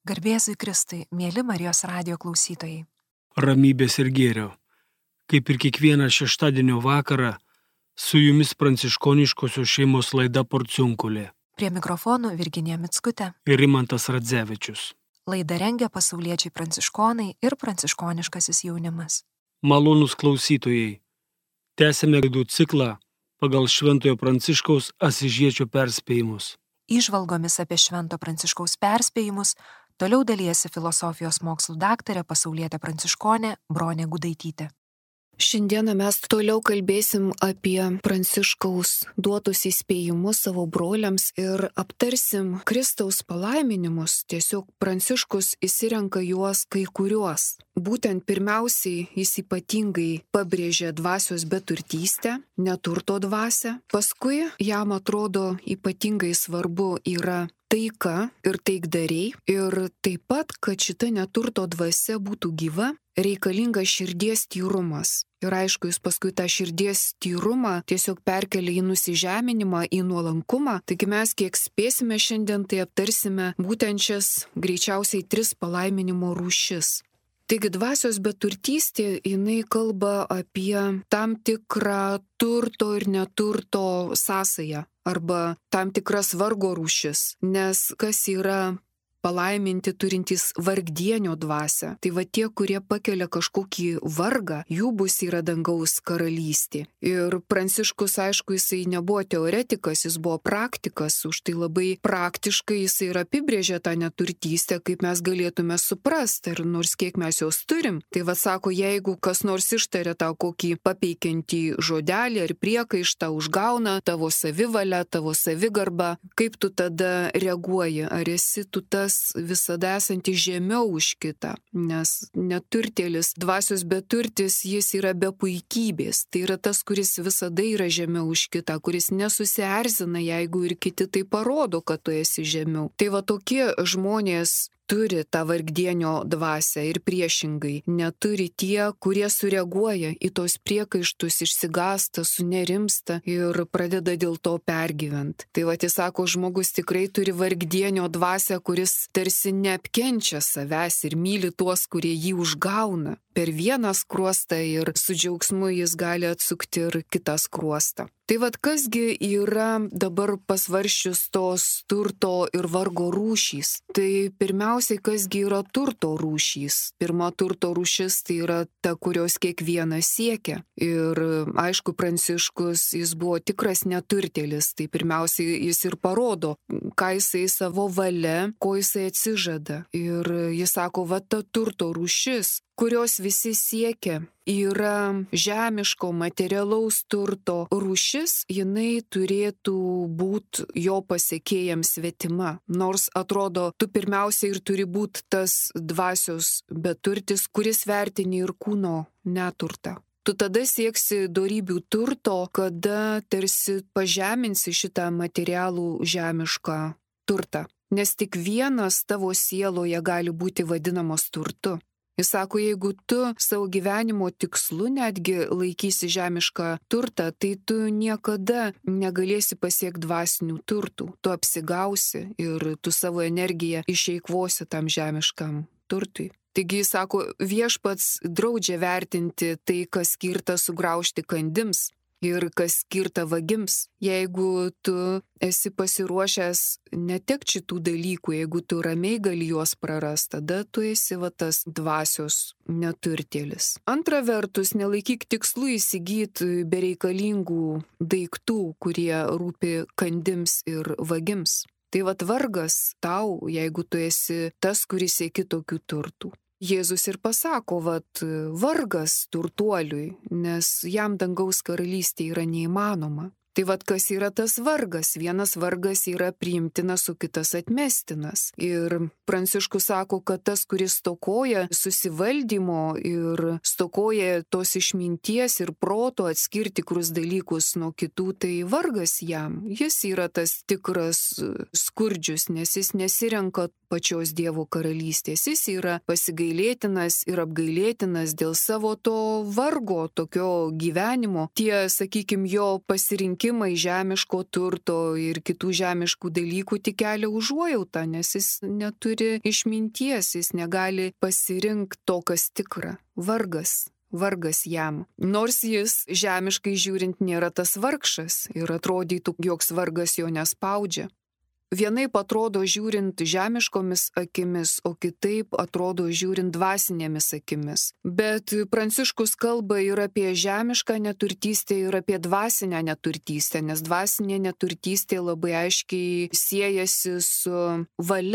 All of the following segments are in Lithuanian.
Garbėzui Kristui, mėly Marijos radijo klausytojai. Ramybės ir gėrio. Kaip ir kiekvieną šeštadienio vakarą, su jumis pranciškoniškosios šeimos laida Porciunkulė. Prie mikrofonų Virginija Mickutė Ir Rimantas Radzevičius. Laidą rengia pasauliečiai pranciškonai ir pranciškoniškasis jaunimas. Malonūs klausytojai, tęsime laidų ciklą pagal Šventojo Pranciškaus Asyžiečio perspėjimus. Įžvalgomis apie Švento Pranciškaus perspėjimus toliau dalijasi filosofijos mokslų daktarė pasaulietė pranciškonė Bronė Gudaitytė. Šiandieną mes toliau kalbėsim apie Pranciškaus duotus įspėjimus savo broliams ir aptarsim Kristaus palaiminimus. Tiesiog Pranciškus išsirenka juos kai kuriuos. Būtent pirmiausiai jis ypatingai pabrėžia dvasios beturtystę, neturto dvasią. Paskui jam atrodo ypatingai svarbu yra taika ir taikdariai. Ir taip pat, kad šita neturto dvasia būtų gyva, reikalingas širdies tyrumas. Ir aišku, jis paskui tą širdies tyrumą tiesiog perkelia į nusižeminimą, į nuolankumą. Taigi mes kiek spėsime šiandien, tai aptarsime būtent šias greičiausiai 3 palaiminimo rūšis. Taigi dvasios beturtystė, jinai kalba apie tam tikrą turto ir neturto sąsają arba tam tikras vargo rūšis, nes kas yra palaiminti turintys vargdienio dvasią. Tai va tie, kurie pakelia kažkokį vargą, jų bus yra dangaus karalystė. Ir Pranciškus, aišku, jisai nebuvo teoretikas, jis buvo praktikas, už tai labai praktiškai jisai ir apibrėžė tą neturtystę, kaip mes galėtume suprasti, ir nors kiek mes jos turim. Tai va sako, jeigu kas nors ištaria tau kokį papeikiantį žodelį ar priekaištą, užgauna tavo savivalę, tavo savigarbą, kaip tu tada reaguoji? Ar esi tu tas visada esantis žemiau už kitą, nes neturtėlis, dvasios beturtis, jis yra be puikybės. Tai yra tas, kuris visada yra žemiau už kitą, kuris nesusierzina, jeigu ir kiti tai parodo, kad tu esi žemiau. Tai va tokie žmonės turi tą vargdienio dvasią ir priešingai neturi tie, kurie sureaguoja į tos priekaištus, išsigąsta, sunerimsta ir pradeda dėl to pergyvent. Tai va, jis sako, žmogus tikrai turi vargdienio dvasią, kuris tarsi neapkenčia savęs ir myli tuos, kurie jį užgauna per vieną skruostą ir su džiaugsmu jis gali atsukti ir kitą skruostą. Tai vad, kasgi yra dabar pasvaršius tos turto ir vargo rūšys? Tai pirmiausiai, kasgi yra turto rūšys? Pirma turto rūšis tai yra ta, kurios kiekvienas siekia. Ir aišku, Pranciškus, jis buvo tikras neturtėlis. Tai pirmiausiai jis ir parodo, ką jisai savo valia, ko jisai atsižada. Ir jis sako, va ta turto rūšis, kurios visi siekia, yra žemiško materialaus turto rūšis, jinai turėtų būti jo pasiekėjams svetima. Nors atrodo, tu pirmiausiai ir turi būti tas dvasios beturtis, kuris vertini ir kūno neturtą. Tu tada sieksi dorybių turto, kada tarsi pažeminsi šitą materialų žemišką turtą. Nes tik vienas tavo sieloje gali būti vadinamas turtu. Jis sako, jeigu tu savo gyvenimo tikslu netgi laikysi žemišką turtą, tai tu niekada negalėsi pasiekti dvasinių turtų. Tu apsigausi ir tu savo energiją išeikvosi tam žemiškam turtui. Taigi jis sako, viešpats draudžia vertinti tai, kas skirta sugraužti kandims ir kas skirta vagims. Jeigu tu esi pasiruošęs netekti šitų dalykų, jeigu tu ramiai gali juos prarasti, tada tu esi va tas dvasios neturtėlis. Antra vertus, nelaikyk tikslų įsigyti bereikalingų daiktų, kurie rūpi kandims ir vagims. Tai va vargas tau, jeigu tu esi tas, kuris sieki tokių turtų. Jėzus ir pasako, vargas turtuoliui, nes jam dangaus karalystė yra neįmanoma. Tai kas yra tas vargas? Vienas vargas yra priimtinas, o kitas atmestinas. Ir Pranciškus sako, kad tas, kuris stokoja susivaldymo ir stokoja tos išminties ir proto atskirti tikrus dalykus nuo kitų, tai vargas jam. Jis yra tas tikras skurdžius, nes jis nesirenka pačios Dievo karalystės. Jis yra pasigailėtinas ir apgailėtinas dėl savo to vargo, tokio gyvenimo. Tie, sakykime, jo pasirinkimai troškimai žemiško turto ir kitų žemiškų dalykų tik kelia užuojautą, nes jis neturi išminties, jis negali pasirinkti to, kas tikra. Vargas jam. Nors jis žemiškai žiūrint nėra tas vargšas ir atrodytų, joks vargas jo nespaudžia. Vienaip atrodo žiūrint žemiškomis akimis, o kitaip atrodo žiūrint dvasinėmis akimis. Bet Pranciškus kalba ir apie žemišką neturtystę, ir apie dvasinę neturtystę, nes dvasinė neturtystė labai aiškiai siejasi su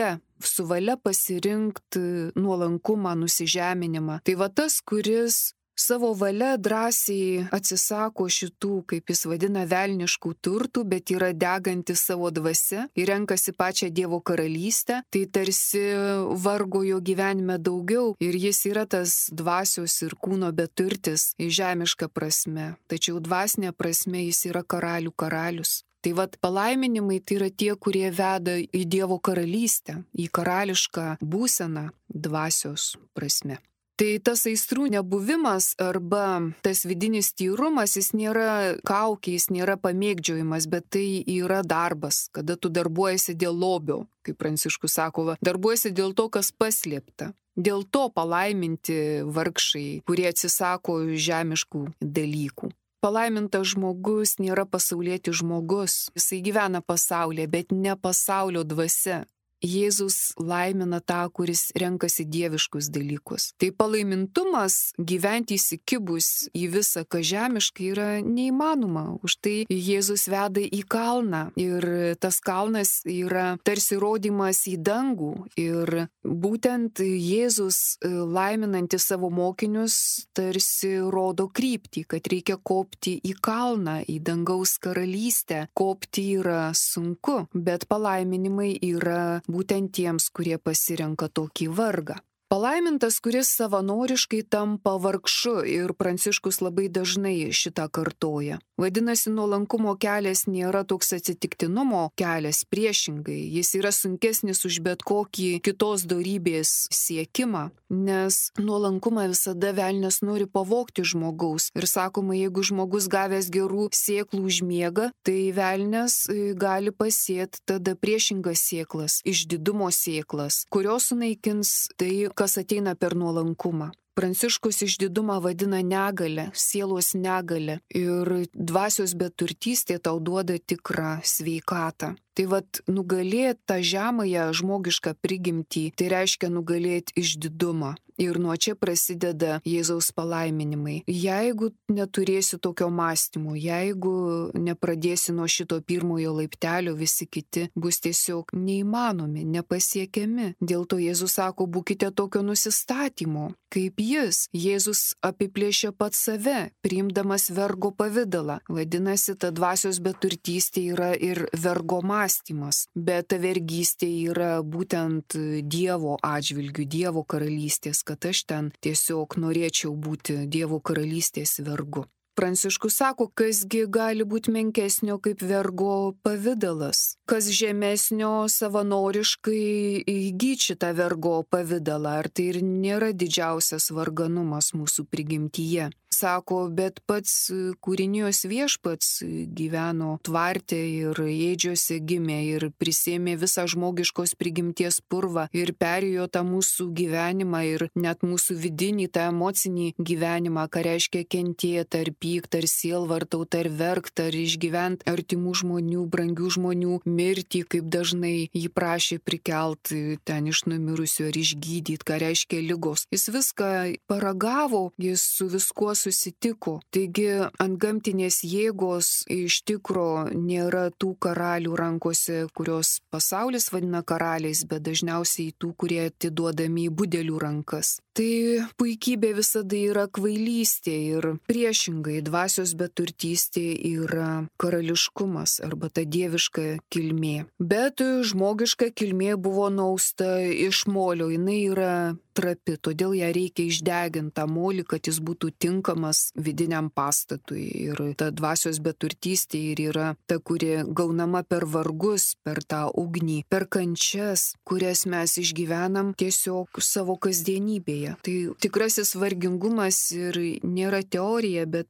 valia pasirinkti nuolankumą, nusižeminimą. Tai va tas, kuris savo valia drąsiai atsisako šitų, kaip jis vadina, velniškų turtų, bet yra deganti savo dvasia ir renkasi pačią Dievo karalystę, tai tarsi vargo jo gyvenime daugiau ir jis yra tas dvasios ir kūno beturtis žemiška prasme, tačiau dvasinė prasme jis yra karalių karalius. Tai vat palaiminimai tai yra tie, kurie veda į Dievo karalystę, į karališką būseną dvasios prasme. Tai tas aistrų nebuvimas arba tas vidinis tyrumas, jis nėra kaukė, jis nėra pamėgdžiojimas, bet tai yra darbas, kada tu darbuojasi dėl lobio, kaip Pranciškus sako, darbuojasi dėl to, kas paslėpta. Dėl to palaiminti vargšai, kurie atsisako žemiškų dalykų. Palaimintas žmogus nėra pasaulietis žmogus, jisai gyvena pasaulyje, bet ne pasaulio dvasia. Jėzus laimina tą, kuris renkasi dieviškus dalykus. Tai palaimintumas gyventi įsikibus į visą, kas žemiškai, yra neįmanoma. Už tai Jėzus veda į kalną ir tas kalnas yra tarsi rodymas į dangų. Ir būtent Jėzus laiminantis savo mokinius tarsi rodo kryptį, kad reikia kopti į kalną, į dangaus karalystę. Kopti yra sunku, bet palaiminimai yra būtent tiems, kurie pasirenka tokį vargą. Palaimintas, kuris savanoriškai tampa vargšu ir Pranciškus labai dažnai šitą kartoja. Vadinasi, nuolankumo kelias nėra toks atsitiktinumo kelias, priešingai, jis yra sunkesnis už bet kokį kitos dorybės siekimą, nes nuolankumą visada velnias nori pavogti žmogaus. Ir sakoma, jeigu žmogus gavęs gerų sėklų užmiega, tai velnias gali pasėti tada priešingas sėklas, išdidumo sėklas, kurios sunaikins tai, kas ateina per nuolankumą. Pranciškus išdidumą vadina negalę, sielos negalę ir dvasios beturtystė tau duoda tikrą sveikatą. Tai vat nugalėti tą žemąją žmogišką prigimtį, tai reiškia nugalėti išdidumą. Ir nuo čia prasideda Jėzaus palaiminimai. Jeigu neturėsi tokio mąstymo, jeigu nepradėsi nuo šito pirmojo laiptelio, visi kiti bus tiesiog neįmanomi, nepasiekiami. Dėl to Jėzus sako, būkite tokio nusistatymo, kaip jis. Jėzus apiplėšė pats save, priimdamas vergo pavidalą. Vadinasi, ta dvasios beturtystė yra ir vergo mąstymas, bet ta vergystė yra būtent Dievo atžvilgių, Dievo karalystės, kad aš ten tiesiog norėčiau būti Dievo karalystės vergu. Pranciškus sako, kasgi gali būti menkesnio kaip vergo pavidalas, kas žemesnio savanoriškai įgyti šitą vergo pavidalą, ar tai ir nėra didžiausias varganumas mūsų prigimtyje. Sako, bet pats kūrinijos viešpats gyveno tvarte ir ėdžiose gimė ir prisėmė visą žmogiškos prigimties purvą ir perėjo tą mūsų gyvenimą ir net mūsų vidinį, tą emocinį gyvenimą, ką reiškia kentėti ar pykt, ar sielvartaut, ar verkt, ar išgyvent artimų žmonių, brangių žmonių mirtį, kaip dažnai jį prašė prikelt ten iš numirusių ar išgydyti, ką reiškia ligos. Jis viską paragavo, jis su viskuo susitiko. Taigi antgamtinės jėgos iš tikro nėra tų karalių rankose, kurios pasaulis vadina karaliais, bet dažniausiai tų, kurie atiduodami į budelių rankas. Tai puikybė visada yra kvailystė ir priešingai dvasios beturtystė yra karališkumas arba ta dieviška kilmė. Bet žmogiška kilmė buvo nausta iš molio, jinai yra trapi, todėl ją reikia išdeginti tą molį, kad jis būtų tinkamas vidiniam pastatui. Ir ta dvasios beturtystė ir yra ta, kuri gaunama per vargus, per tą ugnį, per kančias, kurias mes išgyvenam tiesiog savo kasdienybėje. Tai tikrasis vargingumas ir nėra teorija, bet tai yra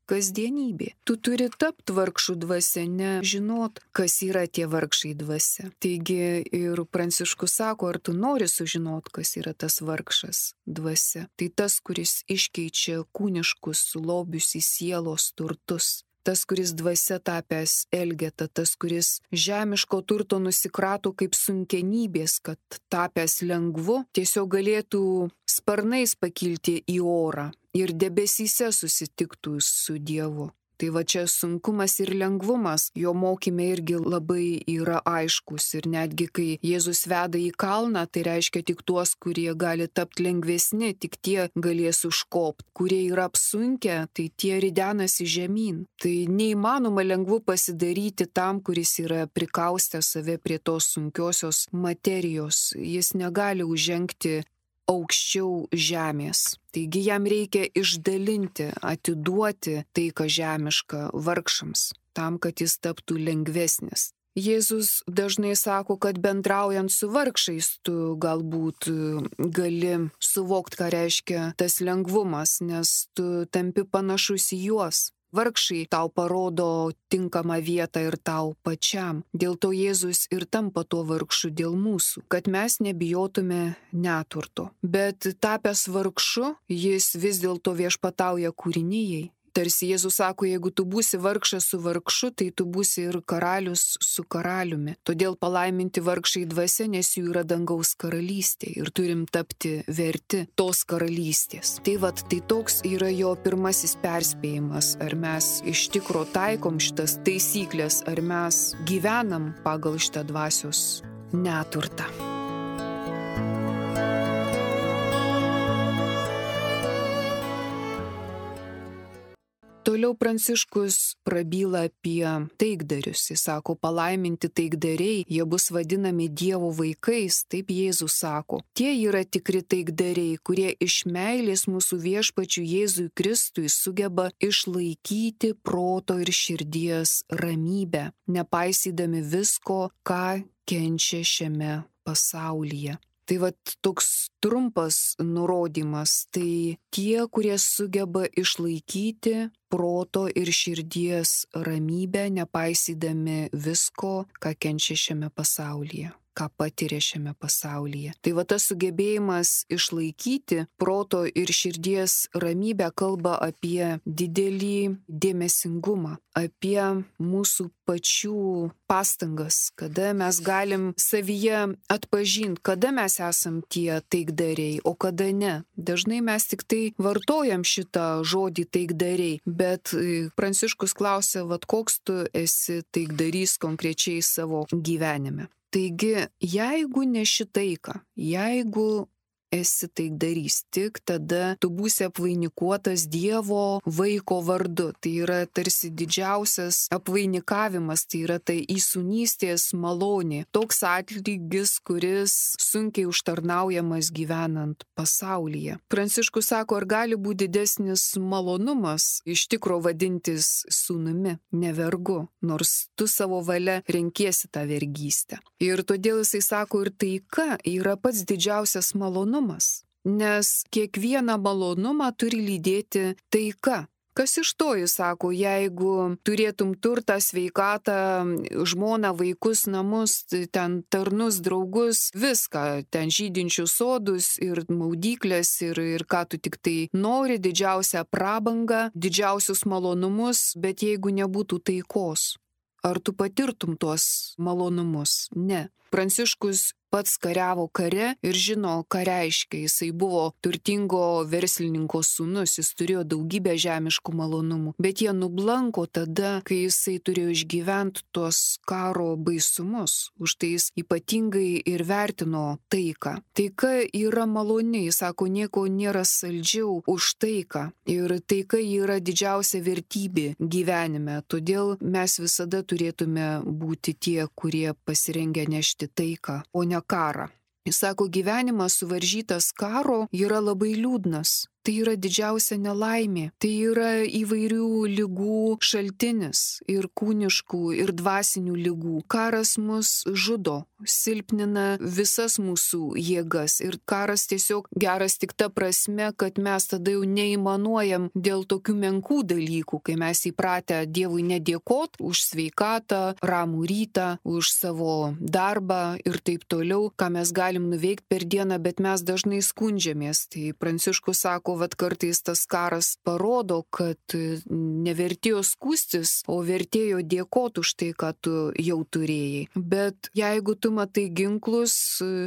kasdienybė. Tu turi tapti vargšų dvasia, ne žinot, kas yra tie vargšai dvasia. Taigi ir Pranciškus sako, ar tu nori sužinot, kas yra tas vargšas dvasia. Tai tas, kuris iškeičia kūniškus lobius į sielos turtus. Tas, kuris dvasia tapęs elgeta, tas, kuris žemiško turto nusikrato kaip sunkenybės, kad tapęs lengvu, tiesiog galėtų sparnais pakilti į orą ir debesyse susitiktų su Dievu. Tai va čia sunkumas ir lengvumas, jo mokyme irgi labai yra aiškus. Ir netgi kai Jėzus veda į kalną, tai reiškia tik tuos, kurie gali tapti lengvesni, tik tie galės užkopti. Kurie yra apsunkę, tai tie ridenasi žemyn. Tai neįmanoma lengvu pasidaryti tam, kuris yra prikaustęs save prie tos sunkiosios materijos. Jis negali užžengti aukščiau žemės. Taigi jam reikia išdalinti, atiduoti tai, ką žemiška, vargšams, tam, kad jis taptų lengvesnis. Jėzus dažnai sako, kad bendraujant su vargšais tu galbūt gali suvokti, ką reiškia tas lengvumas, nes tu tampi panašus į juos. Vargšai tau parodo tinkamą vietą ir tau pačiam. Dėl to Jėzus ir tampa tuo vargšu dėl mūsų, kad mes nebijotume neturto. Bet tapęs vargšu, jis vis dėlto viešpatauja kūrinijai. Tarsi Jėzus sako, jeigu tu būsi vargšas su vargšu, tai tu būsi ir karalius su karaliumi. Todėl palaiminti vargšai dvasia, nes jų yra dangaus karalystė ir turim tapti verti tos karalystės. Tai tai toks yra jo pirmasis perspėjimas, ar mes iš tikro taikom šitas taisyklės, ar mes gyvenam pagal šitą dvasios neturtą. Toliau Pranciškus prabyla apie taikdarius. Jis sako, palaiminti taikdariai, jie bus vadinami Dievo vaikais, taip Jėzus sako. Tie yra tikri taikdariai, kurie iš meilės mūsų viešpačiui Jėzui Kristui sugeba išlaikyti proto ir širdies ramybę, nepaisydami visko, ką kenčia šiame pasaulyje. Tai toks trumpas nurodymas, tai tie, kurie sugeba išlaikyti proto ir širdies ramybę, nepaisydami visko, ką kenčia šiame pasaulyje, ką patiria šiame pasaulyje. Tai tas sugebėjimas išlaikyti proto ir širdies ramybę kalba apie didelį dėmesingumą, apie mūsų pačių pastangas, kada mes galim savyje atpažinti, kada mes esam tie taikdariai, o kada ne. Dažnai mes tik tai vartojam šitą žodį taikdariai, bet Pranciškus klausia, koks tu esi taikdarys konkrečiai savo gyvenime. Taigi, jeigu neši taiką, jeigu esi taikdarys, tik tada tu būsi apvainikuotas Dievo vaiko vardu. Tai yra tarsi didžiausias apvainikavimas, tai yra tai įsūnystės malonė. Toks atlygis, kuris sunkiai užtarnaujamas gyvenant pasaulyje. Pranciškus sako, ar gali būti didesnis malonumas iš tikro vadintis sūnumi, ne vergu, nors tu savo valia renkiesi tą vergystę. Ir todėl jisai sako, ir taika yra pats didžiausias malonumas. Nes kiekvieną malonumą turi lydėti taika. Kas iš to, jis sako, jeigu turėtum turtą, sveikatą, žmoną, vaikus, namus, ten tarnus, draugus, viską, ten žydinčius sodus ir maudyklės ir ką tu tik tai nori, didžiausią prabangą, didžiausius malonumus, bet jeigu nebūtų taikos, ar tu patirtum tuos malonumus? Ne. Pranciškus pats kariavo kare ir žino, ką reiškia. Jisai buvo turtingo verslininko sūnus, jis turėjo daugybę žemiškų malonumų, bet jie nublanko tada, kai jisai turėjo išgyventi tuos karo baisumus. Už tai jis ypatingai ir vertino taiką. Taika yra maloni, jis sako, nieko nėra saldžiau už taiką. Ir taika yra didžiausia vertybė gyvenime. Todėl mes visada turėtume būti tie, kurie pasirengia nešti taiką, o ne karą. Jis sako, gyvenimas suvaržytas karo yra labai liūdnas. Tai yra didžiausia nelaimė. Tai yra įvairių ligų šaltinis ir kūniškų, ir dvasinių ligų. Karas mus žudo. silpnina visas mūsų jėgas. Ir karas tiesiog geras tik ta prasme, kad mes tada jau neįmanuojam dėl tokių menkų dalykų, kai mes įpratę Dievui nedėkot už sveikatą, ramų rytą, už savo darbą ir taip toliau, ką mes galim nuveikti per dieną, bet mes dažnai skundžiamės. Tai Pranciškus sako, kad kartais tas karas parodo, kad nevertėjo skūstis, o vertėjo dėkoti už tai, ką tu jau turėjai. Bet jeigu tu matai ginklus,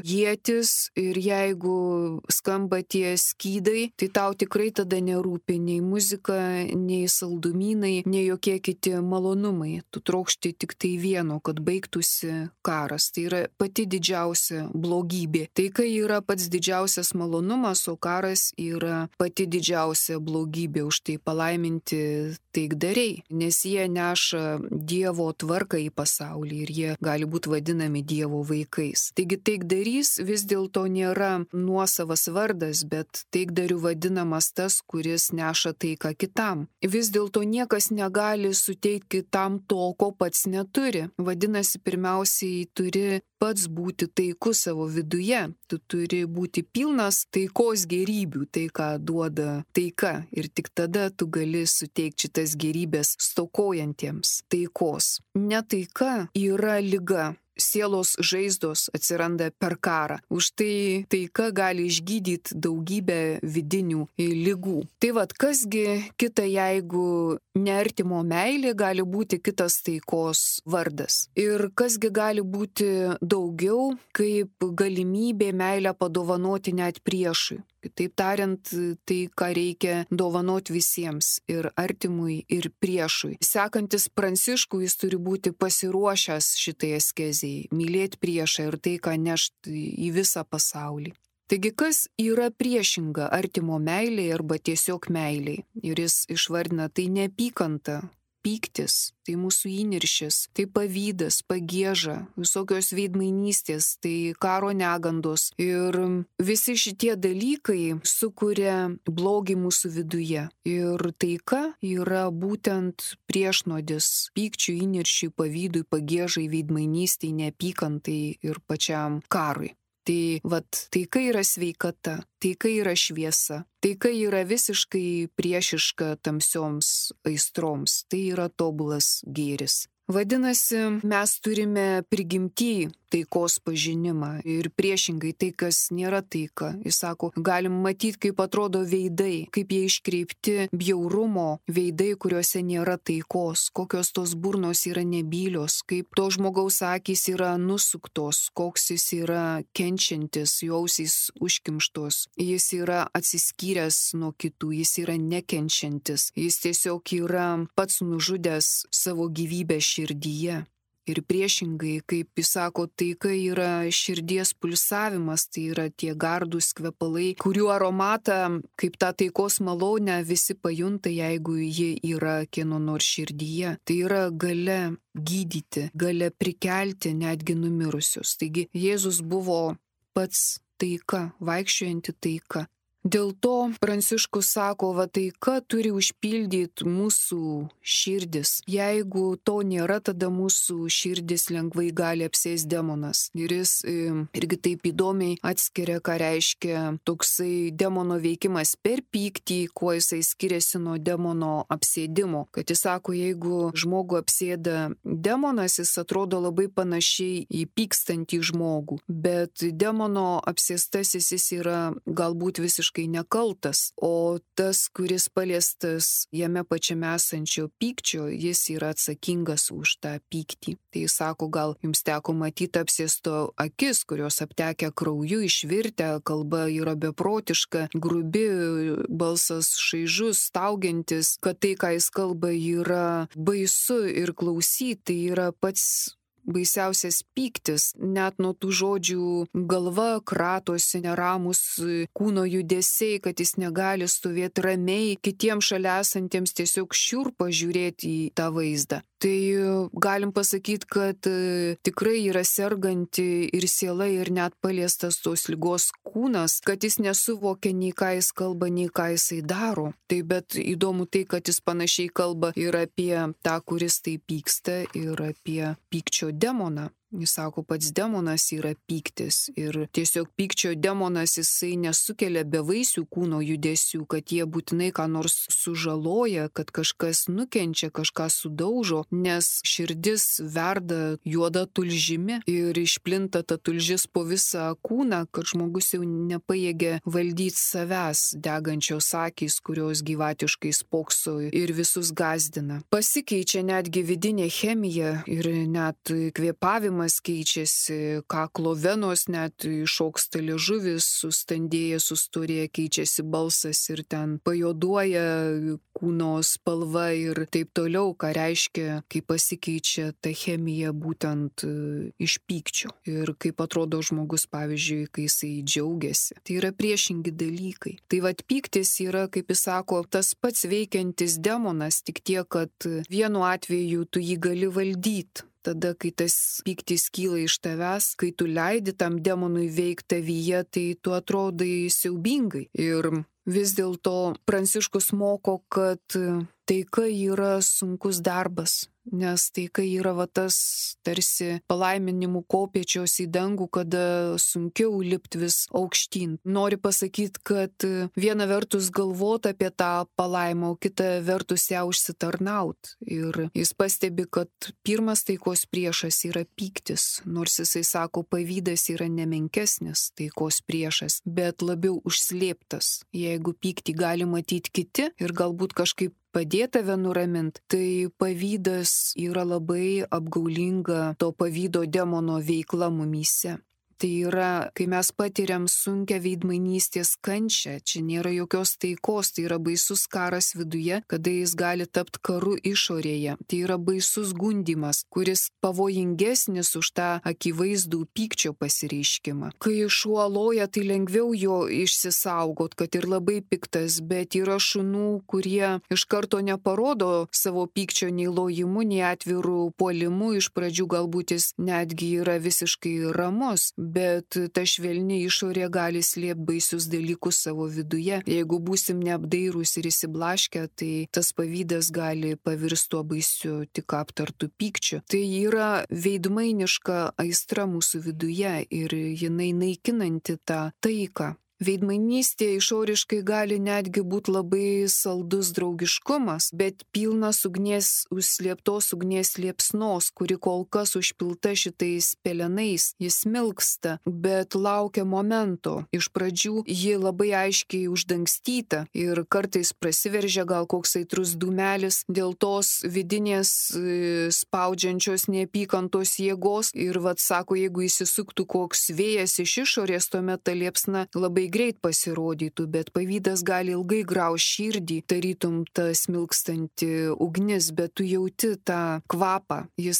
ietis ir jeigu skamba tie skydai, tai tau tikrai tada nerūpi nei muzika, nei saldumynai, nei jokie kiti malonumai. Tu trokšti tik tai vieno, kad baigtųsi karas. Tai yra pati didžiausia blogybė. Taika yra pats didžiausias malonumas, o karas yra pati didžiausia blogybė. Už tai palaiminti taikdariai, nes jie neša Dievo tvarką į pasaulį ir jie gali būti vadinami Dievo vaikais. Taigi taikdarys vis dėlto nėra nuosavas vardas, bet taikdariu vadinamas tas, kuris neša taiką kitam. Vis dėlto niekas negali suteikti kitam to, ko pats neturi. Vadinasi, pirmiausiai turi pats būti taikus savo viduje. Tu turi būti pilnas taikos gėrybių, tai ką duoda taika. Ir tik tada tu gali suteikti šitas gėrybės stokojantiems taikos. Netaika yra liga. Sielos žaizdos atsiranda per karą. Už tai taika gali išgydyti daugybę vidinių ligų. Tai vad, kasgi kita, jeigu neartimo meilė, gali būti kitas taikos vardas. Ir kasgi gali būti daugiau, kaip galimybė meilę padovanoti net priešui. Kitaip tariant, tai, ką reikia dovanoti visiems, ir artimui, ir priešui. Sekantis Pranciškų, jis turi būti pasiruošęs šitai askezijai, mylėti priešą ir tai, ką nešti į visą pasaulį. Taigi, kas yra priešinga artimo meiliai arba tiesiog meiliai? Ir jis išvardina, tai neapykanta, pyktis, tai mūsų įniršis, tai pavydas, pagieža, visokios veidmainystės, tai karo negandos. Ir visi šitie dalykai sukuria blogį mūsų viduje. Ir taika yra būtent priešnuodis pykčiui, įniršiui, pavydui, pagiežai, veidmainystei, neapykantai ir pačiam karui. Tai vat, taika yra sveikata, taika yra šviesa, taika yra visiškai priešiška tamsioms aistroms, tai yra tobulas gėris. Vadinasi, mes turime prigimtį taikos pažinimą ir priešingai tai, kas nėra taika. Jis sako, galim matyti, kaip atrodo veidai, kaip jie iškreipti bjaurumo veidai, kuriuose nėra taikos, kokios tos burnos yra nebylios, kaip to žmogaus akys yra nusuktos, koks jis yra kenčiantis, jo ausys užkimštos, jis yra atsiskyręs nuo kitų, jis yra nekenčiantis, jis tiesiog yra pats nužudęs savo gyvybę širdyje. Ir priešingai, kaip jis sako, taika yra širdies pulsavimas, tai yra tie gardūs kvepalai, kurių aromatą, kaip tą taikos malonę, visi pajunta, jeigu ji yra kieno nors širdyje. Tai yra galia gydyti, galia prikelti netgi numirusius. Taigi Jėzus buvo pats taika, vaikščiojanti taika. Dėl to Pranciškus sako, va taika turi užpildyti mūsų širdis. Jeigu to nėra, tada mūsų širdis lengvai gali apsėsti demonas. Ir jis irgi taip įdomiai atskiria, ką reiškia toksai demono veikimas per pyktį, kuo jisai skiriasi nuo demono apsėdimo. Kad jis sako, jeigu žmogų apsėda demonas, jis atrodo labai panašiai į pykstantį žmogų. Bet demono apsėstasis jis yra galbūt visiškai nekaltas, o tas, kuris paliestas jame pačiame esančio pykčio, jis yra atsakingas už tą pyktį. Tai jis sako, gal jums teko matyti apsėsto akis, kurios aptekę krauju, išvirtę, kalba yra beprotiška, grubi, balsas šaižus, staugiantis, kad tai, ką jis kalba, yra baisu ir klausyti, tai yra pats baisiausias pyktis, net nuo tų žodžių galva kratosi, neramus kūno judesiai, kad jis negali stovėti ramiai, kitiems šalia esantiems tiesiog šiurpa žiūrėti į tą vaizdą. Tai galim pasakyti, kad tikrai yra serganti ir siela, ir net paliestas tos ligos kūnas, kad jis nesuvokia nei ką jis kalba, nei ką jisai daro. Tai bet įdomu tai, kad jis panašiai kalba ir apie tą, kuris tai pyksta, ir apie pykčio demoną. Jis sako, pats demonas yra pyktis ir tiesiog pykčio demonas jisai nesukelia bevaisių kūno judesių, kad jie būtinai ką nors sužaloja, kad kažkas nukenčia, kažką sudaužo, nes širdis verda juoda tulžimi ir išplinta ta tulžis po visą kūną, kad žmogus jau nepajėgia valdyti savęs, degančios akys, kurios gyvatiškai spokso ir visus gazdina. Pasikeičia netgi vidinė chemija ir net kvėpavimas keičiasi, kaklo venos net išauksta liežuvis, sustandėja, sustorėja, keičiasi balsas ir ten pajuoduoja kūno spalva ir taip toliau, ką reiškia, kai pasikeičia ta chemija būtent iš pykčio. Ir kaip atrodo žmogus, pavyzdžiui, kai jisai džiaugiasi. Tai yra priešingi dalykai. Tai vat pyktis yra, kaip jis sako, tas pats veikiantis demonas, tik tiek, kad vienu atveju tu jį gali valdyti. Tada, kai tas pyktis kyla iš tavęs, kai tu leidi tam demonui veikti tavyje, tai tu atrodai siaubingai. Ir vis dėlto Pranciškus moko, kad taika yra sunkus darbas, nes taika yra va tas tarsi palaiminimų kopėčios į dangų, kada sunkiau lipti vis aukštyn. Nori pasakyti, kad viena vertus galvoti apie tą palaimą, o kita vertus ją užsitarnaut. Ir jis pastebi, kad pirmas taikos priešas yra pyktis, nors jisai sako, pavydas yra nemenkesnis taikos priešas, bet labiau užslėptas. Jeigu pyktį gali matyti kiti ir galbūt kažkaip padėti tave nuraminti, tai pavydas yra labai apgaulinga to pavydo demono veikla mumyse. Tai yra, kai mes patiriam sunkią veidmainystės kančią, čia nėra jokios taikos, tai yra baisus karas viduje, kada jis gali tapti karu išorėje. Tai yra baisus gundymas, kuris pavojingesnis už tą akivaizdų pykčio pasireiškimą. Kai šuo loja, tai lengviau jo išsisaugot, kad ir labai piktas, bet yra šunų, kurie iš karto neparodo savo pykčio nei lojimu, nei atvirų puolimu. Iš pradžių galbūt jis netgi yra visiškai ramus, bet ta švelni išorė gali slėpti baisius dalykus savo viduje. Jeigu būsim neapdairūs ir įsiblaškę, tai tas pavydas gali pavirsti tuo baisiu tik aptartų pykčiu. Tai yra veidmainiška aistra mūsų viduje ir jinai naikinanti tą taiką. Veidmainystė išoriškai gali netgi būti labai saldus draugiškumas, bet pilnas ugnies, užslėptos ugnies liepsnos, kuri kol kas užpilta šitais pelenais. Jis milksta, bet laukia momento. Iš pradžių ji labai aiškiai uždangstyta ir kartais prasiveržia gal koks aitrus dūmelis dėl tos vidinės spaudžiančios neapykantos jėgos. Ir sako, jeigu įsisuktų koks vėjas iš išorės, tuomet ta liepsna labai greit pasirodytų, bet pavydas gali ilgai graužti širdį, tarytum ta smilkstanti ugnis, bet tu jauti tą kvapą, jis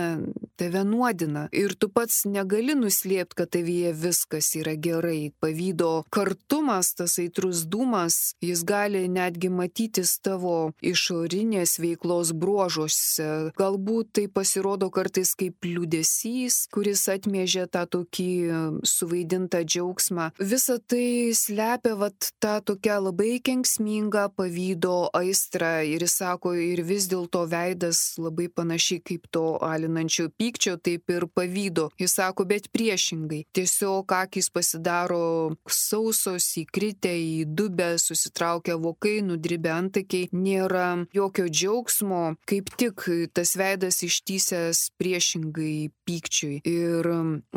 tave nuodina ir tu pats negali nuslėpti, kad tavyje viskas yra gerai. Pavydo kartumas, tas aitrus dūmas, jis gali netgi matytis tavo išorinės veiklos bruožuose. Galbūt tai pasirodo kartais kaip liūdesys, kuris atmėžia tą tokį suvaidintą džiaugsmą. Visa tai slepia tą tokią labai kenksmingą pavydo aistrą ir jis sako, ir vis dėlto veidas labai panašiai kaip to alinančio pykčio, taip ir pavydo. Jis sako, bet priešingai. Tiesiog akys pasidaro sausos, įkritę į dubę, susitraukia vokai, nudribę antakiai, nėra jokio džiaugsmo, kaip tik tas veidas ištysęs priešingai pykčiui. Ir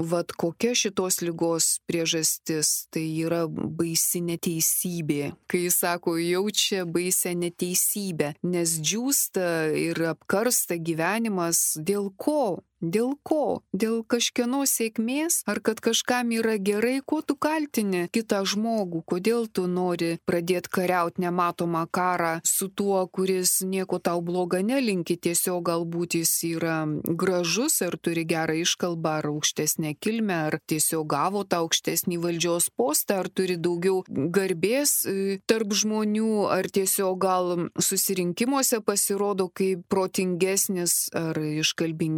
kokia šitos ligos priežastis, tai yra baisi neteisybė. Kai jis sako, jaučia baisę neteisybę, nes džiūsta ir apkarsta gyvenimas dėl ko? Dėl ko? Dėl kažkieno sėkmės? Ar kad kažkam yra gerai, ko tu kaltini kitą žmogų? Kodėl tu nori pradėti kariauti nematomą karą su tuo, kuris nieko tau bloga nelinki, tiesiog galbūt jis yra gražus, ar turi gerą iškalbą, ar aukštesnę kilmę, ar tiesiog gavo tą aukštesnį valdžios postą, ar turi daugiau garbės tarp žmonių, ar tiesiog gal susirinkimuose pasirodo kaip protingesnis ar iškalbingesnis,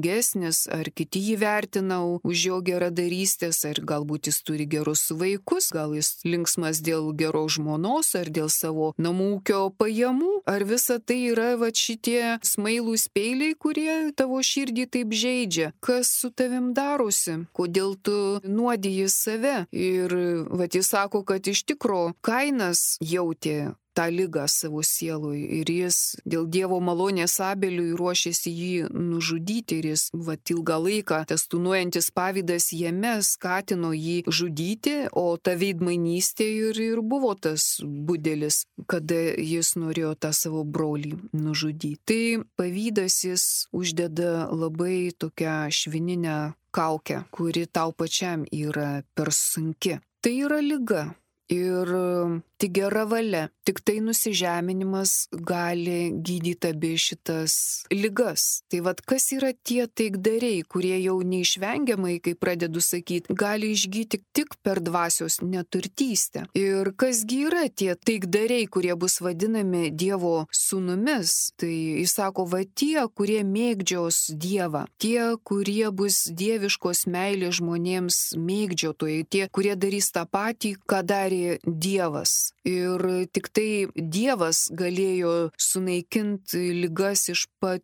žmonės, ar kiti jį vertina už jo geradarystės, ar galbūt jis turi gerus vaikus, gal jis linksmas dėl geros žmonos, ar dėl savo namų ūkio pajamų, ar visa tai yra šitie smailūs peiliai, kurie tavo širdį taip žeidžia. Kas su tavim darosi? Kodėl tu nuodiji save? Ir jis sako, kad iš tikro Kainas jautė tą ligą savo sielui ir jis dėl Dievo malonės Abeliui ruošėsi jį nužudyti ir jis ilgą laiką tas tūnojantis pavydas jame skatino jį žudyti, o ta veidmainystė ir buvo tas budelis, kada jis norėjo tą savo brolį nužudyti. Tai pavydas jis uždeda labai tokią švininę kaukę, kuri tau pačiam yra per sunki. Tai yra liga. Ir tik gera valia, tik tai nusižeminimas gali gydyti abi šitas ligas. Tai kas yra tie taikdariai, kurie jau neišvengiamai, kai pradedu sakyti, gali išgyti tik per dvasios neturtystę. Ir kasgi yra tie taikdariai, kurie bus vadinami Dievo sūnumis. Tai jis sako, tie, kurie mėgdžios Dievą, tie, kurie bus dieviškos meilės žmonėms mėgdžiotojai, tie, kurie darys tą patį, ką darė Dievas. Ir tik tai Dievas galėjo sunaikinti ligas iš pat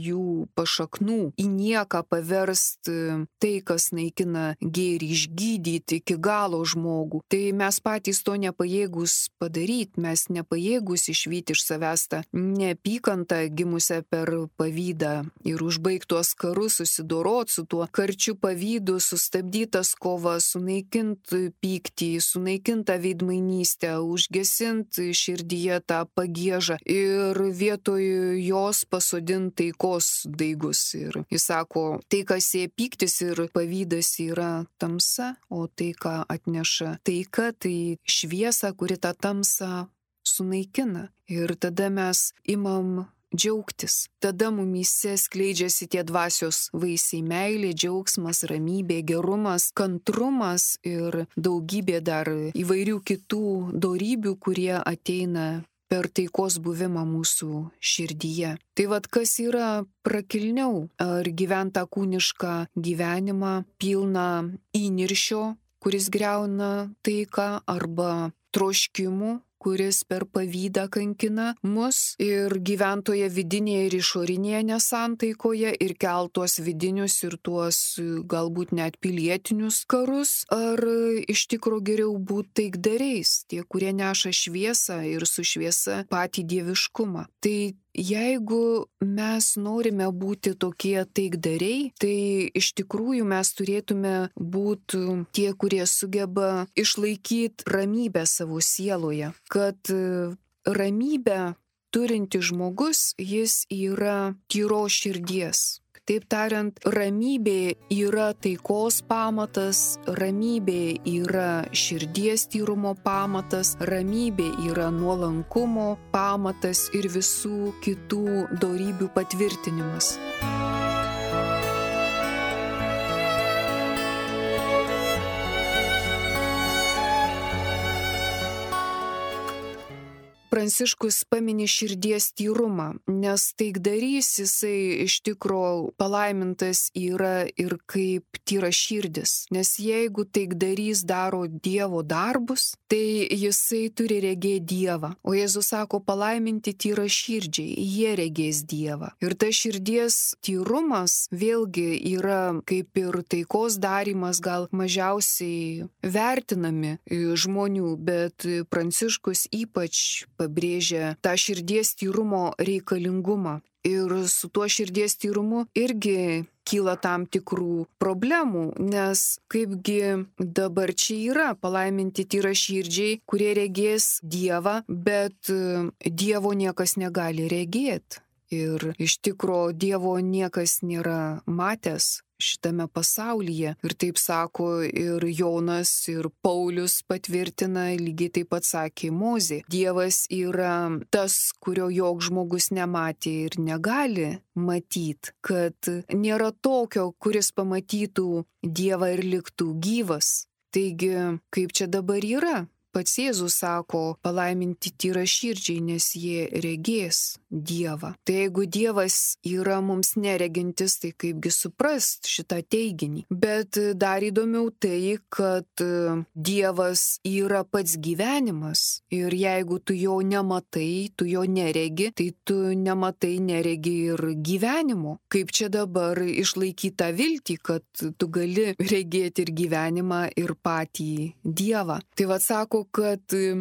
jų pašaknų, į nieką paversti tai, kas naikina gėrį, išgydyti iki galo žmogų. Tai mes patys to nepajėgus padaryti, mes nepajėgus išvyti iš savęs tą neapykantą gimusią per pavydą ir užbaigtos karus, susidoroti su tuo karčiu pavydu, sustabdytas kovas, sunaikinti pyktį, sunaikinti veidmainystę, užgesinti širdyje tą pagiežą ir vietoj jos pasodinti taikos daigus. Ir jis sako, tai, kas sėja pyktis ir pavydas yra tamsa, o tai, ką atneša taika, tai šviesa, kuri tą tamsą sunaikina. Ir tada mes imam džiaugtis. Tada mumyse skleidžiasi tie dvasios vaisiai: meilė, džiaugsmas, ramybė, gerumas, kantrumas ir daugybė dar įvairių kitų dorybių, kurie ateina per taikos buvimą mūsų širdyje. Tai kas yra prakilniau? Ar gyventa kūnišką gyvenimą pilną įniršio, kuris griauna taiką, arba troškimų, kuris per pavydą kankina mus ir gyventoje vidinėje ir išorinėje nesantaikoje ir keltuos vidinius ir tuos galbūt net pilietinius karus, ar iš tikro geriau būti taikdariais, tie, kurie neša šviesą ir su šviesa patį dieviškumą. Tai jeigu mes norime būti tokie taikdariai, tai iš tikrųjų mes turėtume būti tie, kurie sugeba išlaikyti ramybę savo sieloje, kad ramybę turinti žmogus, jis yra tyros širdies. Taip tariant, ramybė yra taikos pamatas, ramybė yra širdies tyrumo pamatas, ramybė yra nuolankumo pamatas ir visų kitų dorybių patvirtinimas. Pranciškus pamini širdies tyrumą, nes taikdarys jisai iš tikro palaimintas yra ir kaip tyra širdis. Nes jeigu taikdarys daro Dievo darbus, tai jisai turi regėti Dievą. O Jėzus sako, palaiminti tyra širdžiai, jie regės Dievą. Ir tas širdies tyrumas vėlgi yra kaip ir taikos darymas, gal mažiausiai vertinami žmonių, bet Pranciškus ypač pabrėžia tą širdies tyrumo reikalingumą. Ir su tuo širdies tyrumu irgi kyla tam tikrų problemų, nes kaipgi dabar čia yra palaiminti tyra širdžiai, kurie regės Dievą, bet Dievo niekas negali regėti. Ir iš tikro Dievo niekas nėra matęs šitame pasaulyje. Ir taip sako ir Jonas, ir Paulius patvirtina, lygiai taip pat sakė Mozė. Dievas yra tas, kurio joks žmogus nematė ir negali matyti, kad nėra tokio, kuris pamatytų Dievą ir liktų gyvas. Taigi, kaip čia dabar yra? pats Jėzus sako, palaiminti tyraširdžiai, nes jie regės Dievą. Tai jeigu Dievas yra mums neregintis, tai kaipgi suprast šitą teiginį. Bet dar įdomiau tai, kad Dievas yra pats gyvenimas ir jeigu tu jo nematai, tu jo neregi, tai tu nematai, neregi ir gyvenimo. Kaip čia dabar išlaikyti tą viltį, kad tu gali regėti ir gyvenimą, ir patį Dievą. Tai vad sako, kad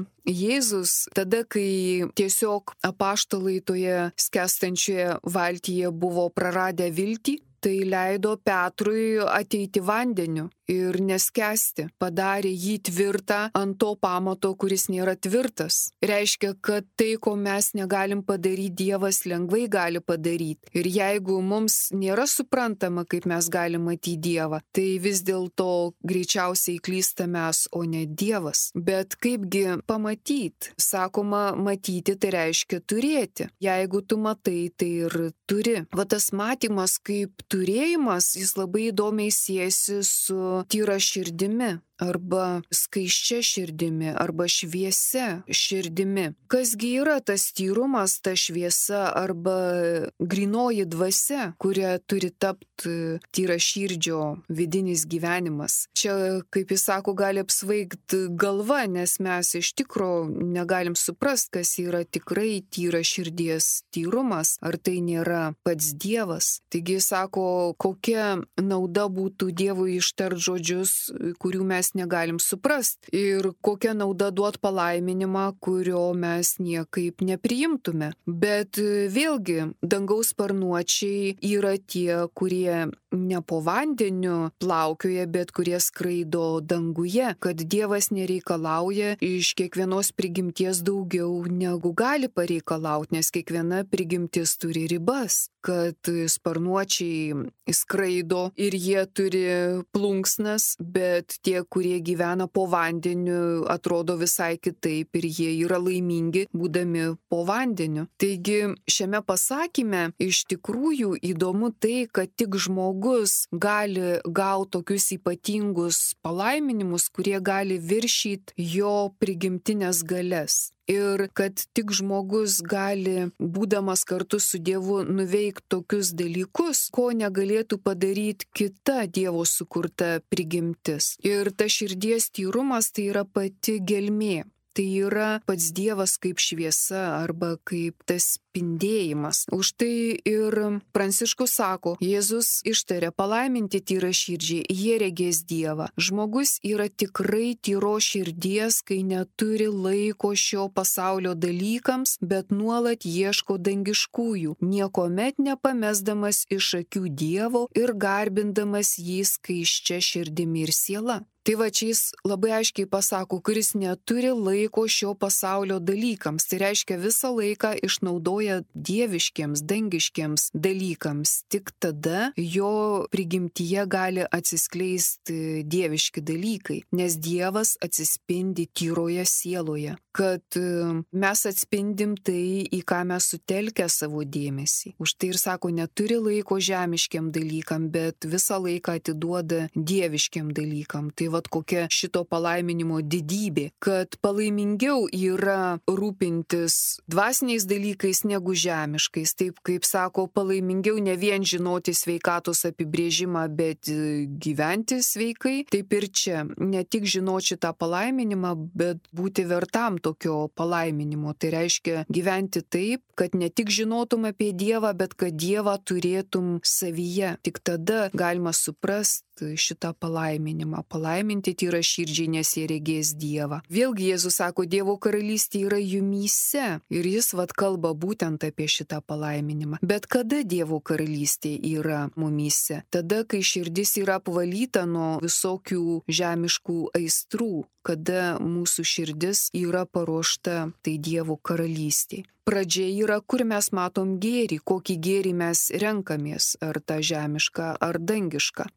Jėzus tada, kai tiesiog apaštalai toje skęstančioje valtyje buvo praradę viltį, tai leido Petrui ateiti vandeniu ir neskęsti. Padarė jį tvirtą ant to pamato, kuris nėra tvirtas. Reiškia, kad tai, ko mes negalim padaryti, Dievas lengvai gali padaryti. Ir jeigu mums nėra suprantama, kaip mes galim matyti Dievą, tai vis dėlto greičiausiai klysta mes, o ne Dievas. Bet kaipgi pamatyti? Sakoma, matyti tai reiškia turėti. Jeigu tu matai, tai ir turi. Va tas matymas kaip turėjimas, jis labai įdomiai siejasi su tyra širdimi arba skaisčia širdimi arba šviesia širdimi. Kasgi yra tas tyrumas, ta šviesa arba grynoji dvasia, kuria turi tapti tyra širdžio vidinis gyvenimas. Čia, kaip jis sako, gali apsvaigti galva, nes mes iš tikro negalim suprast, kas yra tikrai tyra širdies tyrumas, ar tai nėra pats Dievas. Taigi jis sako, kokia nauda būtų Dievui ištart žodžius, kurių mes negalim suprast, ir kokia nauda duot palaiminimą, kurio mes niekaip nepriimtume. Bet vėlgi, dangaus sparnuočiai yra tie, kurie ne po vandeniu plaukioja, bet kurie skraido danguje, kad Dievas nereikalauja iš kiekvienos prigimties daugiau negu gali pareikalauti, nes kiekviena prigimtis turi ribas, kad sparnuočiai skraido ir jie turi plunksnas, bet tie, kurie gyvena po vandeniu, atrodo visai kitaip ir jie yra laimingi, būdami po vandeniu. Taigi šiame pasakyme iš tikrųjų įdomu tai, kad tik žmogus gali gauti tokius ypatingus palaiminimus, kurie gali viršyti jo prigimtinės galias. Ir kad tik žmogus gali, būdamas kartu su Dievu, nuveikti tokius dalykus, ko negalėtų padaryti kita Dievo sukurta prigimtis. Ir ta širdies tyrumas tai yra pati gelmė. Tai yra pats Dievas kaip šviesa arba kaip tas spindėjimas. Už tai ir Pranciškus sako, Jėzus ištarė, palaiminti tyra širdžiai, jie regės Dievą. Žmogus yra tikrai tyro širdies, kai neturi laiko šio pasaulio dalykams, bet nuolat ieško dangiškųjų, niekuomet nepamesdamas iš akių Dievo ir garbindamas jį skaisčia širdimi ir siela. Tai va čia jis labai aiškiai pasako, kuris neturi laiko šio pasaulio dalykams. Tai reiškia visą laiką išnaudoja dieviškiams, dangiškiams dalykams. Tik tada jo prigimtyje gali atsiskleisti dieviški dalykai, nes Dievas atsispindi tyroje sieloje. Kad mes atspindim tai, į ką mes sutelkę savo dėmesį. Už tai ir sako, neturi laiko žemiškiam dalykam, bet visą laiką atiduoda dieviškiam dalykam. Tai vat kokia šito palaiminimo didybė, kad palaimingiau yra rūpintis dvasiniais dalykais negu žemiškais. Taip kaip sako, palaimingiau ne vien žinoti sveikatos apibrėžimą, bet gyventi sveikai. Taip ir čia, ne tik žinoti šitą palaiminimą, bet būti vertam tokio palaiminimo. Tai reiškia gyventi taip, kad ne tik žinotum apie Dievą, bet kad Dievą turėtum savyje. Tik tada galima suprasti šitą palaiminimą. Palaiminti tyra širdžiai, nes jie regės Dievą. Vėlgi Jėzus sako, Dievo karalystė yra jumyse. Ir jis kalba būtent apie šitą palaiminimą. Bet kada Dievo karalystė yra mumyse? Tada, kai širdis yra apvalyta nuo visokių žemiškų aistrų. Kada mūsų širdis yra paruošta tai Dievo karalystė. Pradžia yra, kur mes matom gėrį, kokį gėrį mes renkamės, ar tą žemišką, ar dangišką. Taigi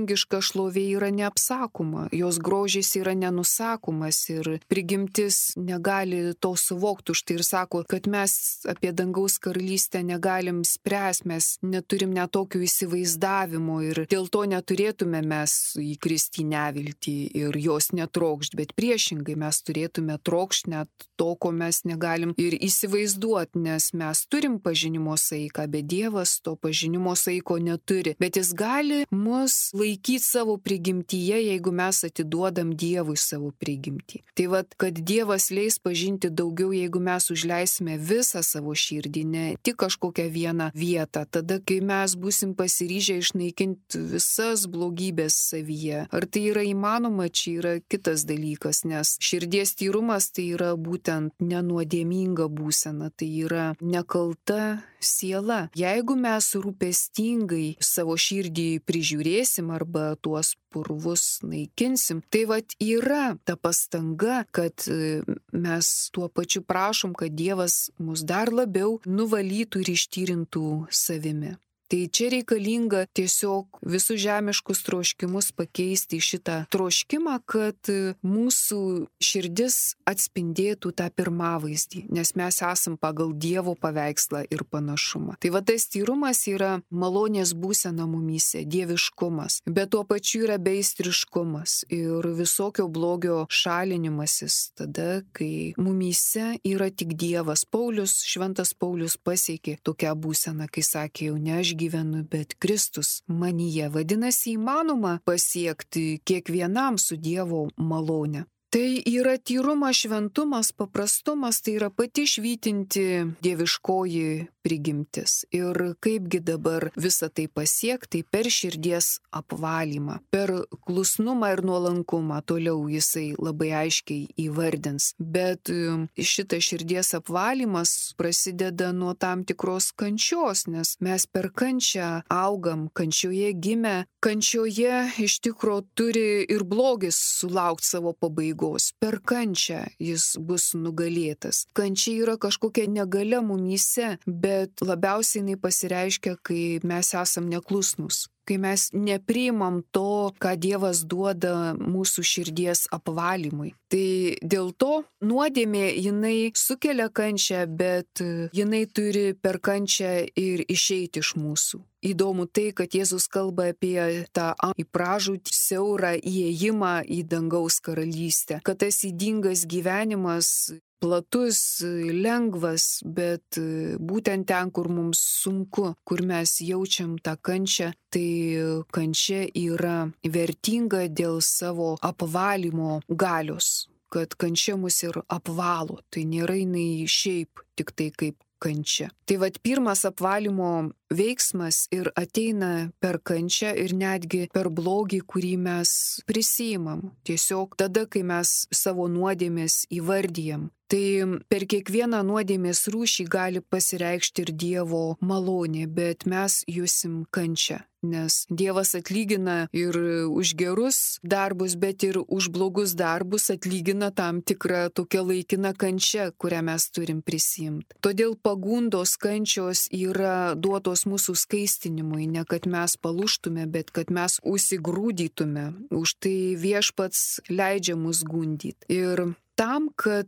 dangiška šlovė yra neapsakoma, jos grožis yra nenusakomas ir prigimtis negali to suvokti. Už tai ir sako, kad mes apie dangaus karalystę negalim spręsti, mes neturim net tokio įsivaizdavimo ir dėl to neturėtume mes įkristi į neviltį ir jos netrokšti, bet priešingai mes turėtume trokšti net to, ko mes negalim ir įsivaizduoti, nes mes turim pažinimo saiką, bet Dievas to pažinimo saiko neturi, bet jis gali mus laikyti savo prigimtyje, jeigu mes atiduodam Dievui savo prigimtį. Tai vad, kad Dievas leis pažinti daugiau, jeigu mes užleisime visą savo širdį, ne tik kažkokią vieną vietą, tada, kai mes busim pasiryžę išnaikinti visas blogybės savyje. Ar tai yra įmanoma, čia yra kitas dalykas, nes širdies tyrumas tai yra būtent nenuodėminga būsena, tai yra nekalta siela. Jeigu mes rūpestingai savo širdį prižiūrėsim arba tuos purvus naikinsim, tai vat yra ta pastanga, kad mes tuo pačiu prašom, kad Dievas mus dar labiau nuvalytų ir ištyrintų savimi. Tai čia reikalinga tiesiog visus žemiškus troškimus pakeisti į šitą troškimą, kad mūsų širdis atspindėtų tą pirmavaizdį, nes mes esam pagal Dievo paveikslą ir panašumą. Tai va tas tyrumas yra malonės būsena mumyse, dieviškumas, bet tuo pačiu yra beistriškumas ir visokio blogio šalinimasis tada, kai mumyse yra tik Dievas. Šventas Paulius pasiekė tokią būseną, kai sakė, jau ne aš gyvenu, bet Kristus manyje. Vadinasi, įmanoma pasiekti kiekvienam su Dievo malone. Tai yra tyrumas, šventumas, paprastumas, tai yra pati švytinti dieviškoji prigimtis. Ir kaipgi dabar visą tai pasiekti, tai per širdies apvalymą, per klusnumą ir nuolankumą, toliau jisai labai aiškiai įvardins. Bet šitas širdies apvalymas prasideda nuo tam tikros kančios, nes mes per kančią augam, kančioje gimę, kančioje iš tikro turi ir blogis sulaukti savo pabaigos. Per kančią jis bus nugalėtas. Kančia yra kažkokia negalia mumyse, bet labiausiai jinai pasireiškia, kai mes esam neklusnūs. Kai mes nepriimam to, ką Dievas duoda mūsų širdies apvalymui. Tai dėl to nuodėmė jinai sukelia kančią, bet jinai turi per kančią ir išeiti iš mūsų. Įdomu tai, kad Jėzus kalba apie tą į pražūtį siaurą įėjimą į dangaus karalystę, kad tas ydingas gyvenimas platus, lengvas, bet būtent ten, kur mums sunku, kur mes jaučiam tą kančią, tai kančia yra vertinga dėl savo apvalymo galios, kad kančia mus ir apvalo, tai nėra jinai šiaip tik tai kaip kančia. Tai vat pirmas apvalymo veiksmas ir ateina per kančią ir netgi per blogį, kurį mes prisiimam. Tiesiog tada, kai mes savo nuodėmės įvardyjam. Tai per kiekvieną nuodėmės rūšį gali pasireikšti ir Dievo malonė, bet mes jusim kančią. Nes Dievas atlygina ir už gerus darbus, bet ir už blogus darbus atlygina tam tikrą tokią laikiną kančią, kurią mes turim prisiimti. Todėl pagundos kančios yra duotos mūsų skaistinimui, ne kad mes palūštume, bet kad mes užsigrūdytume. Už tai Viešpats leidžia mus gundyti. Ir tam, kad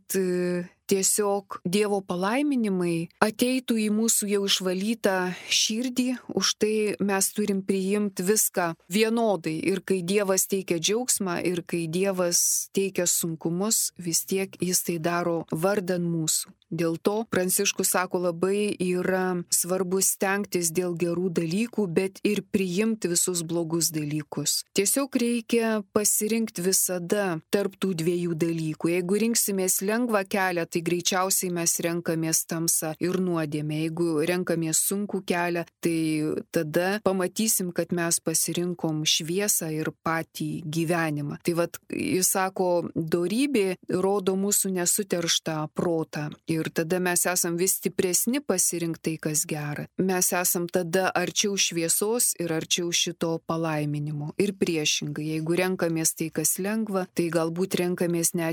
tiesiog Dievo palaiminimai ateitų į mūsų jau išvalytą širdį, už tai mes turim priimti viską vienodai. Ir kai Dievas teikia džiaugsmą, ir kai Dievas teikia sunkumus, vis tiek jis tai daro vardan mūsų. Dėl to Pranciškus sako, labai yra svarbu stengtis dėl gerų dalykų, bet ir priimti visus blogus dalykus. Tiesiog reikia pasirinkti visada tarp tų dviejų dalykų. Jeigu rinksimės lengvą kelią, tai greičiausiai mes renkamės tamsą ir nuodėmę. Jeigu renkamės sunkų kelią, tai tada pamatysim, kad mes pasirinkom šviesą ir patį gyvenimą. Tai vat, jis sako, dorybė rodo mūsų nesuterštą protą. Ir tada mes esam vis stipresni pasirinkti tai, kas gera. Mes esam tada arčiau šviesos ir arčiau šito palaiminimo. Ir priešingai, jeigu renkamės tai, kas lengva, tai galbūt renkamės netgi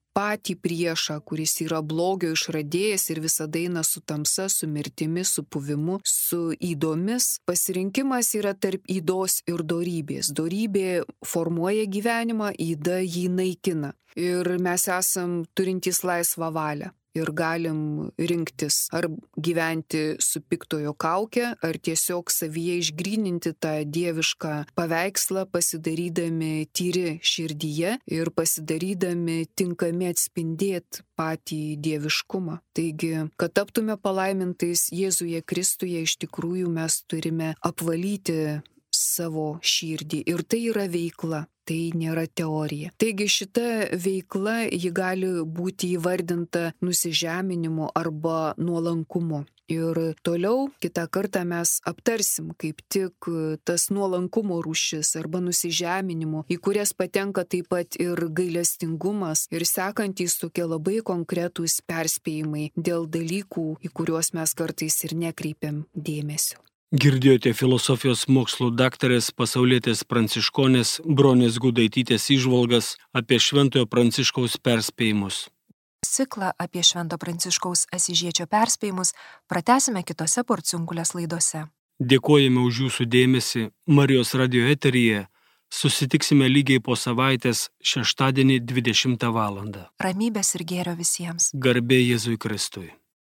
patį priešą, kuris yra blogio išradėjas ir visada eina su tamsa, su mirtimi, su puvimu, su ydomis. Pasirinkimas yra tarp ydos ir dorybės. Dorybė formuoja gyvenimą, yda jį naikina. Ir mes esam turintys laisvą valią. Ir galim rinktis ar gyventi su piktojo kauke, ar tiesiog savyje išgryninti tą dievišką paveikslą, pasidarydami tyri širdyje ir pasidarydami tinkami atspindėti patį dieviškumą. Taigi, kad taptume palaimintais Jėzuje Kristuje, iš tikrųjų mes turime apvalyti savo širdį. Ir tai yra veikla. Tai nėra teorija. Taigi šita veikla ji gali būti įvardinta nusižeminimu arba nuolankumu. Ir toliau kitą kartą mes aptarsim kaip tik tas nuolankumo rūšis arba nusižeminimo, į kurias patenka taip pat ir gailestingumas ir sekantys tokie labai konkretūs perspėjimai dėl dalykų, į kuriuos mes kartais ir nekreipiam dėmesio. Girdėjote filosofijos mokslų daktarės pasaulietės pranciškonės Bronės Gudaitytės įžvalgas apie Šventojo Pranciškaus perspėjimus. Ciklą apie Švento Pranciškaus Asyžiečio perspėjimus pratęsime kitose Porciunkulės laidose. Dėkojame už jūsų dėmesį. Marijos radio eteryje susitiksime lygiai po savaitės šeštadienį 20 val. Ramybės ir gėrio visiems. Garbė Jėzui Kristui.